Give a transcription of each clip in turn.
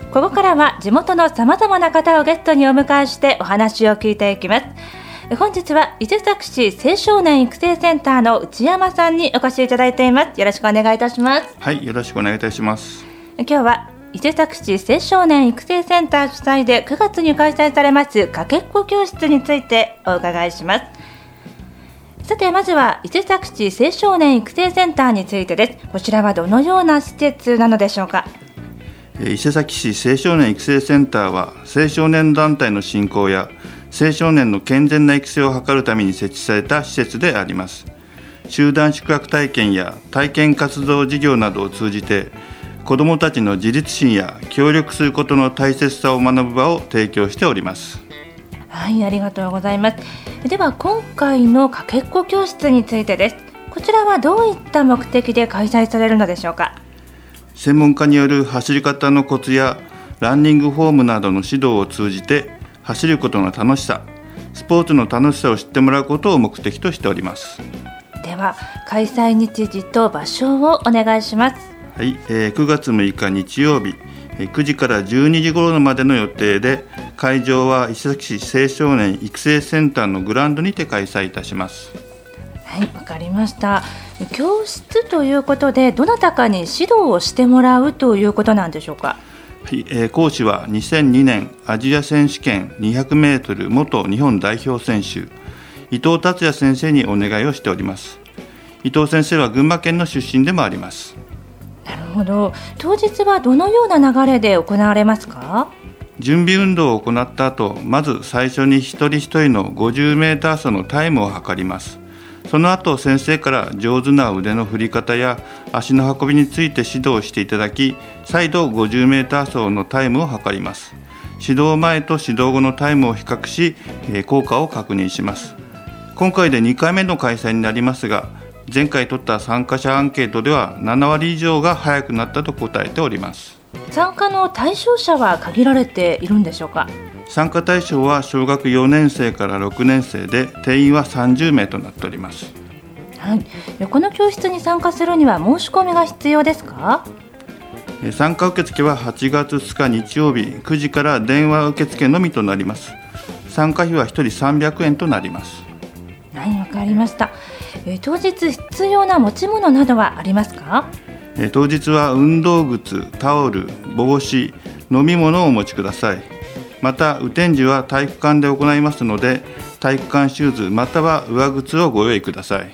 ここからは地元のさまざまな方をゲストにお迎えしてお話を聞いていきます。本日は伊勢崎市青少年育成センターの内山さんにお越しいただいています。よろしくお願いいたします。 はい、よろしくお願いいたします。 今日は伊勢崎市青少年育成センター主催で9月に開催されますかけっこ教室についてお伺いします。さて、まずは伊勢崎市青少年育成センターについてです。こちらはどのような施設なのでしょうか。 伊勢崎市青少年育成センターは青少年団体の振興や青少年の健全な育成を図るために設置された施設であります。集団宿泊体験や体験活動事業などを通じて子どもたちの自立心や協力することの大切さを学ぶ場を提供しております。 はい、ありがとうございます。では今回のかけっこ教室についてです。こちらはどういった目的で開催されるのでしょうか。 専門家による走り方のコツやランニングフォームなどの指導を通じて走ることの楽しさ、スポーツの楽しさを知ってもらうことを目的としております。 では開催日時と場所をお願いします。 はい、9月6日日曜日9時から12時頃までの予定で、会場は伊勢崎市青少年育成センターのグラウンドにて開催いたします。 はい、わかりました。教室ということでどなたかに指導をしてもらうということなんでしょうか。 はい、講師は2002年アジア選手権200メートル元日本代表選手伊藤達也先生にお願いをしております。伊藤先生は群馬県の出身でもあります。 なるほど。当日はどのような流れで行われますか。 準備運動を行った後、まず最初に一人一人の50メーター走のタイムを測ります。その後先生から上手な腕の振り方や足の運びについて指導していただき、再度50メーター走のタイムを測ります。指導前と指導後のタイムを比較し、効果を確認します。今回で2回目の開催になりますが、前回取った参加者アンケートでは7割以上が早くなったと答えております。 参加の対象者は限られているんでしょうか。 参加対象は小学4年生から6年生で、定員は30名となっております。 はい、この教室に参加するには申し込みが必要ですか。 参加受付は8月2日日曜日9時から電話受付のみとなります。参加費は1人300円となります。 はい、わかりました。当日必要な持ち物などはありますか。 当日は運動靴、タオル、帽子、飲み物をお持ちください。また雨天時は体育館で行いますので、体育館シューズまたは上靴をご用意ください。 はい、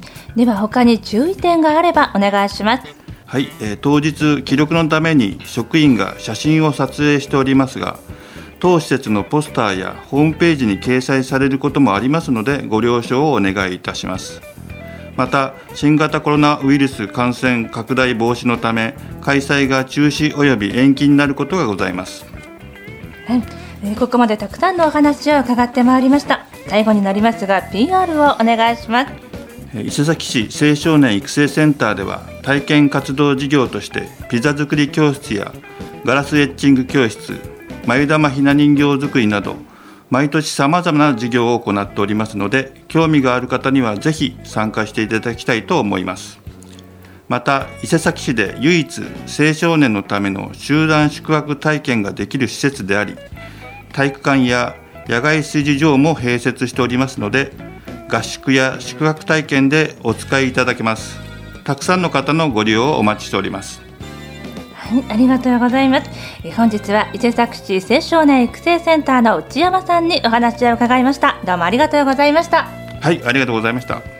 では他に注意点があればお願いします。 はい、当日記録のために職員が写真を撮影しておりますが、当施設のポスターやホームページに掲載されることもありますので、ご了承をお願いいたします。また新型コロナウイルス感染拡大防止のため開催が中止および延期になることがございます。 はい、ここまでたくさんのお話を伺ってまいりました。最後になりますが PR をお願いします。 伊勢崎市青少年育成センターでは体験活動事業としてピザ作り教室やガラスエッチング教室、眉玉ひな人形作りなど毎年さまざまな授業を行っておりますので、興味がある方にはぜひ参加していただきたいと思います。また伊勢崎市で唯一青少年のための集団宿泊体験ができる施設であり、体育館や野外炊事場も併設しておりますので、合宿や宿泊体験でお使いいただけます。たくさんの方のご利用をお待ちしております。 はい、ありがとうございます。本日は伊勢崎市青少年育成センターの内山さんにお話を伺いました。どうもありがとうございました。 はい、ありがとうございました。